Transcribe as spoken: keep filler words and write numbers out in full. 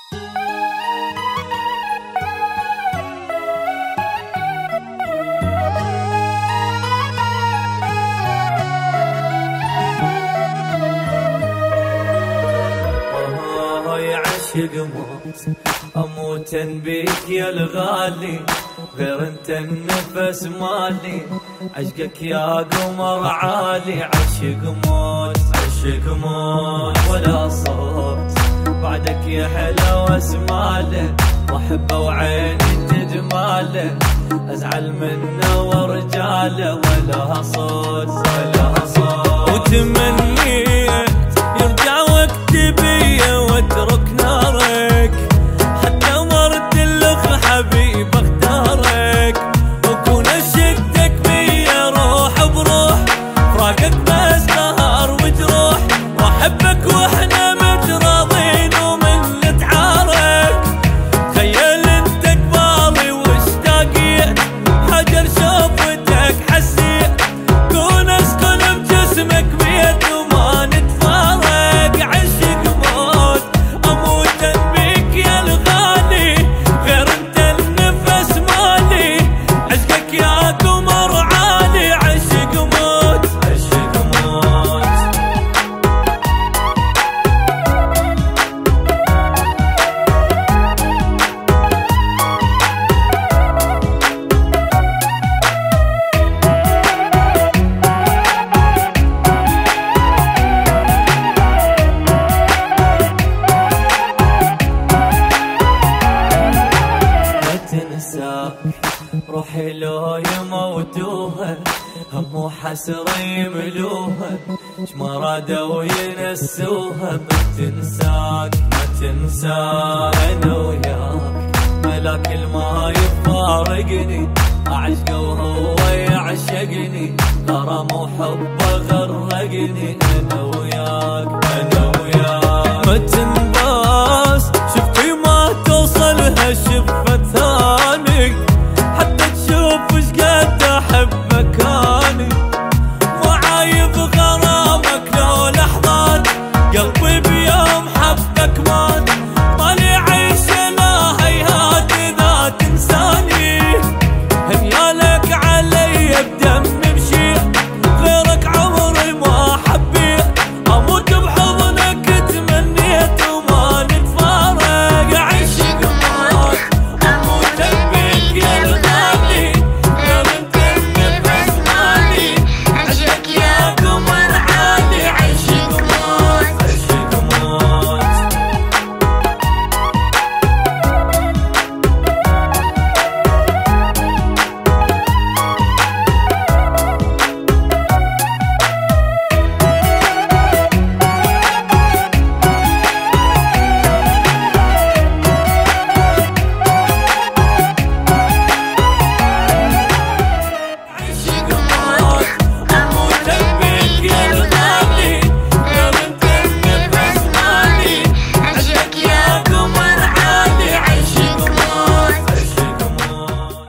عشق موت اموت بيك يا الغالي، غير انت النفس مالي، عشقك يا قمر عالي. عشق موت عشق موت ولا صوت بعدك يا حلا واسماله، واحبه وعيني تجماله، ازعل منه ورجاله ولا صوت ولا صوت. وتمنيت يرجع وقت بيا واترك نارك، حتى مرت اللخ حبيب اختارك، وكون اشدك بيا روح بروح، فراقك بس قهر وجروح، واحبك واحنا متراضين ومن نتعارك. تخيل انت قبالي واشتاقيت، حجر شوفتك حسيت، كون اسكن بجسمك بيت وما نتفارق. عشق موت اموت بيك يا الغالي، غير انت النفس مالي، عشقك يا قمر عالي. عشق موت عشق موت. روحي لو يموتوها هم وحسرة يملوها، شما رادوا ينسوها. ما تنساك ما تنساك انا وياك، ملاك الما يفارقني، اعشقه وهو يعشقني، غرام وحبه غرقني. انا وياك انا وياك ما تنساك